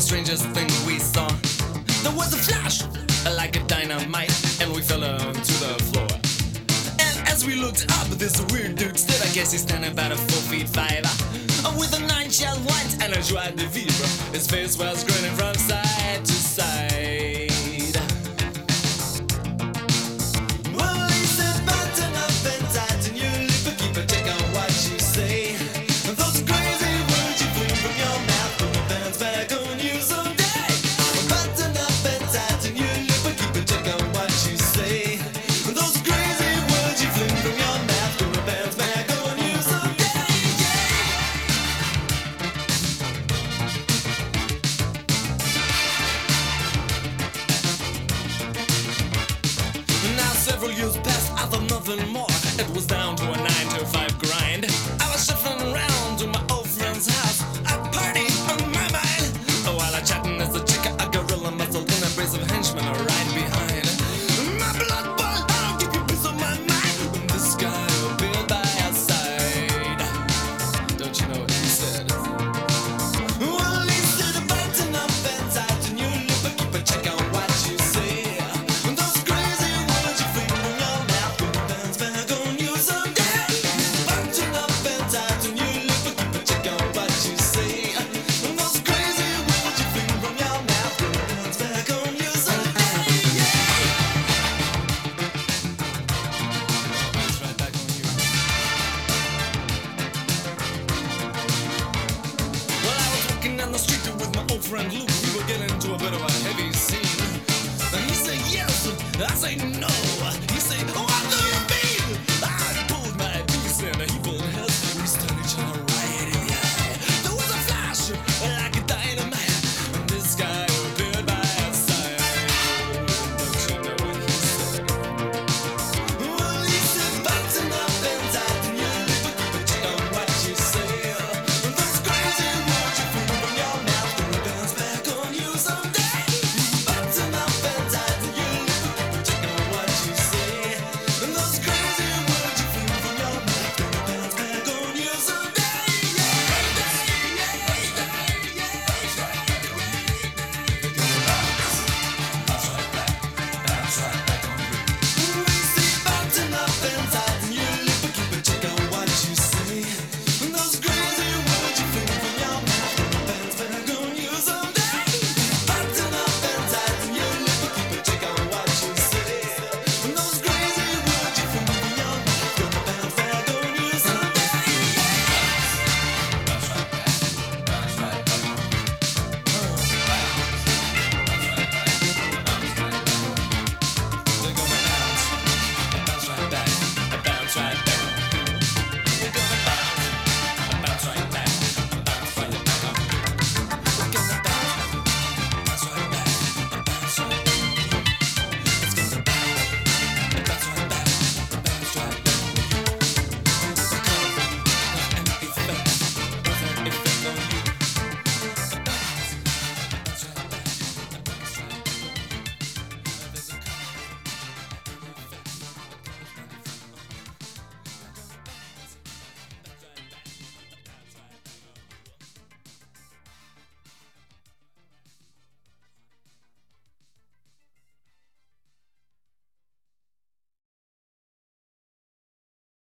strangest thing we saw. There was a flash, like a dynamite, and we fell to the floor. And as we looked up, this weird dude stood. I guess he's standing about 4'5", with a 9-shell white and a joie de vivre. His face was grinning from side to side. Well, he said, button up and tighten your lip and keep a check on what you say. Those crazy words you fling from your mouth, put my pants back on you someday. Button up and tighten your lip and keep a check on what you say. Those crazy words you fling from your mouth, put my pants back on you someday. Now several years passed, I thought nothing more. It was down to a 9-to-5 grind. I was shuffling around to my old friend's house, a party on my mind. While I chatting as a chick, a gorilla muscle in a brace of henchmen are right behind. My blood boiled, I'll give you peace of my mind when this guy appeared by our side. Don't you know what he said? Well, he said, button up and tighten your lip and keep a check on what you say. Those crazy words you fling from your mouth, put my pants back on you someday. Button up and tighten your lip and keep a check on what you say. Those crazy words you fling from your mouth, put my pants back on you someday. Pants right back on you. Well, I was walking down the street with my old friend Luke. We were getting into a bit of a heavy scene. And he said yes, I say no.